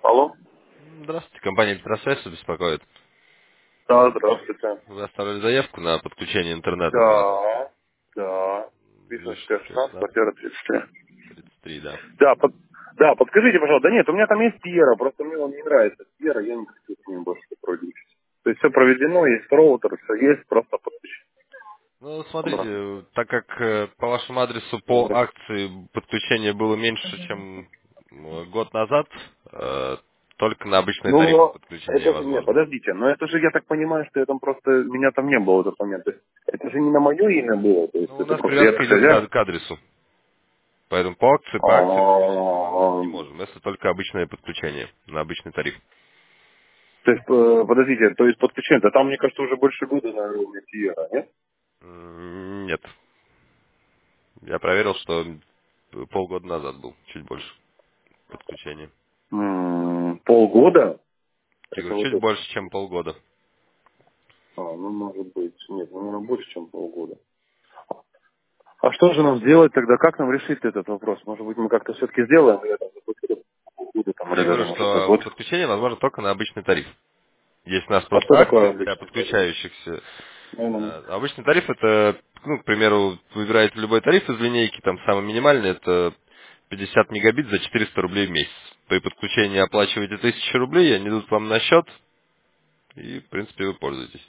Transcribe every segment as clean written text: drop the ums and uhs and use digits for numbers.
Алло? Здравствуйте, компания «Электросвязь» беспокоит. Да, здравствуйте. Вы оставили заявку на подключение интернета у нас. Да, да. Вишенская 16, 16 квартира 33. 33, да. Да, да, подскажите, пожалуйста. Да нет, у меня там есть Пьера, просто мне он не нравится. Пьера, я не хочу с ним больше сотрудничать. То есть все проведено, есть роутер, все есть, просто подключить Ну, обратно. смотрите, так как по вашему адресу по Здравствуйте. акции подключение было меньше, чем год назад, только на обычный тариф Ну, подключение это же, нет, возможно. подождите, но это же, я так понимаю, что я там просто, меня там не было в этот момент. То есть, это же не на мое имя было, то есть Ну, у это нас просто я как привязка идет хозяин. к адресу. Поэтому по акции подключить мы не А, можем. Это только обычное подключение на обычный тариф. То есть, подождите, то есть подключение, там, мне кажется, уже больше года, наверное, у меня Сиера, нет? Нет. Я проверил, что полгода назад был, чуть больше подключение. Полгода? Я Это говорю, вот чуть это. больше, чем полгода. Ну, может быть, нет, наверное, больше, чем полгода. А что же нам сделать тогда? Как нам решить этот вопрос? Может быть, мы как-то все-таки сделаем, или там заблокируем полгода, там, или Я даже, говорю, может, на что год? подключение возможно только на обычный тариф. Есть у нас А просто что такое акция для обычный тариф? подключающихся. Ну, Обычный тариф это, ну, к примеру, выбираете любой тариф из линейки, там самый минимальный это 50 мегабит за 400 рублей в месяц. При подключении оплачиваете 1000 рублей, они идут вам на счет, и, в принципе, вы пользуетесь.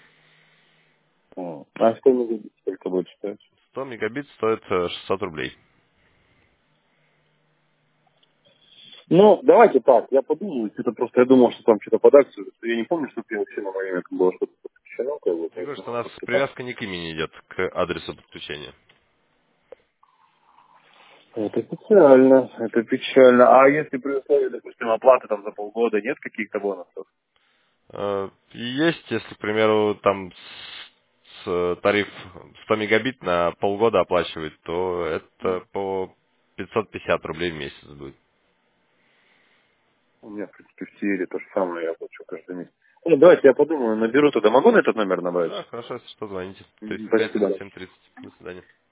А что мы будем сколько будет стоить? 100 мегабит стоит 600 рублей. Ну, давайте так, я подумал, это просто, я думал, что там что-то под акцию, я не помню, что вообще на мое имя было что-то подключено, как бы, Я говорю, поэтому, что у нас может быть, так. привязка не к имени идет, к адресу подключения. Это печально, это печально. А если при условии, допустим, оплаты там за полгода нет каких-то бонусов? И есть, если, к примеру, там тариф 100 мегабит на полгода оплачивать, то это по 550 рублей в месяц будет. У меня, в принципе, в Сиере то же самое, я плачу каждый месяц. Ну, давайте я подумаю, наберу туда. Могу на этот номер набрать? Да, хорошо, если что, звоните. Мгм. 35 Спасибо. 37 30. До свидания.